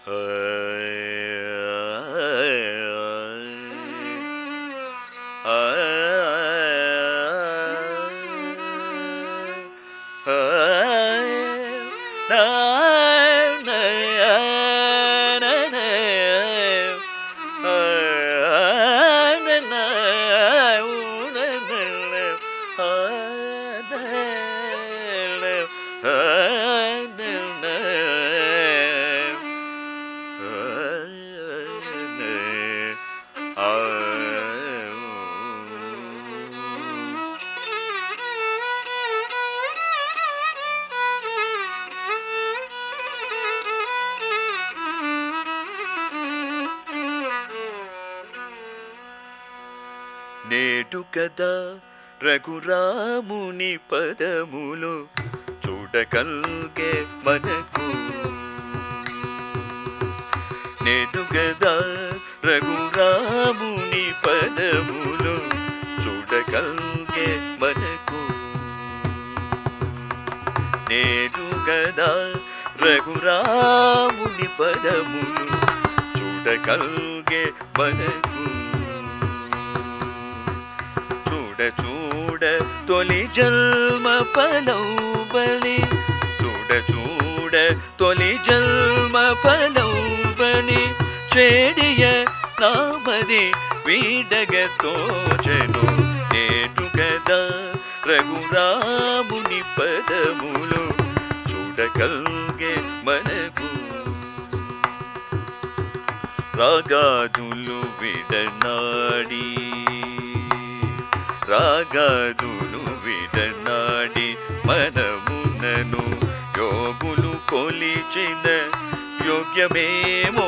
నేడు కదా రఘురాముని పదములు చూడగల్గే మనకు. నేడు కదా రఘురాముని పదములు చూడగల్గే మనకు. నేడు కదా రఘురాముని పదములు చూడగల్గే మనకు. చూడ తొలి జన్మ ఫలౌబలి, చూడ తొలి జన్మ ఫలౌబలి, చేడియ నామది వీడగ తోచెను. నేడు కదా రఘురాముని పదములు చూడగల్గే మనకు. రాగాదులు విడనాడి, రాగాదులు విడనాడి మనమునను యోగులు కొలిచిన యోగ్యమేమో.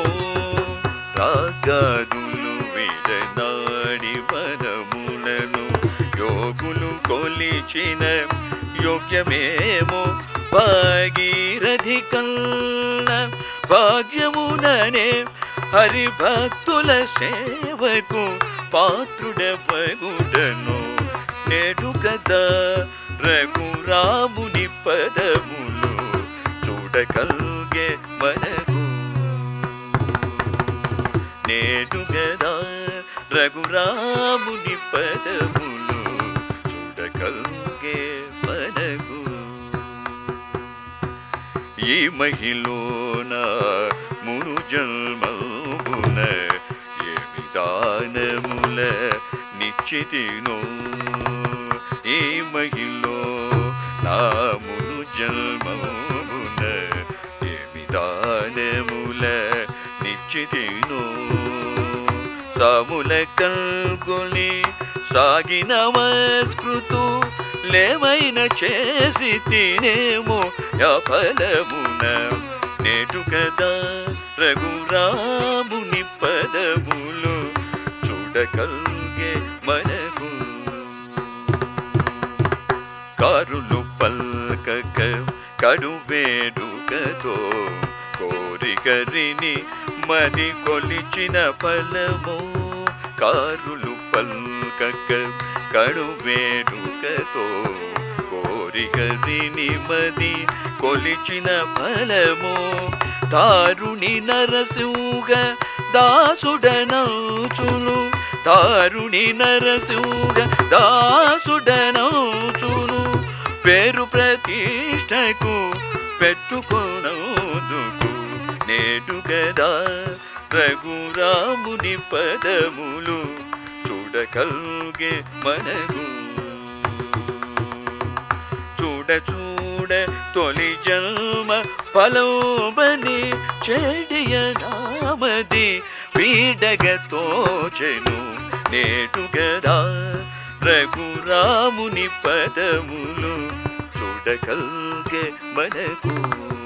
రాగాదులు విడనాడి మనమునను యోగులు కొలిచిన యోగ్యమేమో. భాగీరథి కన్న భాగ్యముననే హరిభక్తుల సేవకు పాత్రుడవగుడను. నేడు కదా రఘురాముని పదములు చూడగల్గే మనకు. నేడు కదా రఘురాముని పదములు చూడగల్గే మనకు. ఈ మహిళన మును జన్మమున ఏమి దానముల నిశ్చితినో. ఈ మహిళో నా మును జన్మమున ఏమి దానముల నిశ్చితినో. సాముల కల్గొని సాగిన నమస్కృతు లేమైన చేసి తినేమో ఫలమున. నేడు కదా రఘురాముని పదములు చూడగల్గే మనకు. కారులు పల్కక కడువేడుకతో కోరికరిని మది కొలిచిన ఫలము. కారులు పల్కక కడువేడుకతో కోరికరిని మది కొలిచిన ఫలము. దారుణి నరసింహ దాసుడనౌచును, దారుణి నరసింహ దాసుడనౌచును. పేరు ప్రతిష్టకు పెట్టుకొనదుకు. నేడు కదా రఘురాముని పదములు చూడగల్గే మనకు. చూడ తొలి జన్మ ఫలౌబలి, చేడియ నామది వీడగ తోచెను. నేడు కదా రఘురాముని పదములు చూడగల్గే మనకు.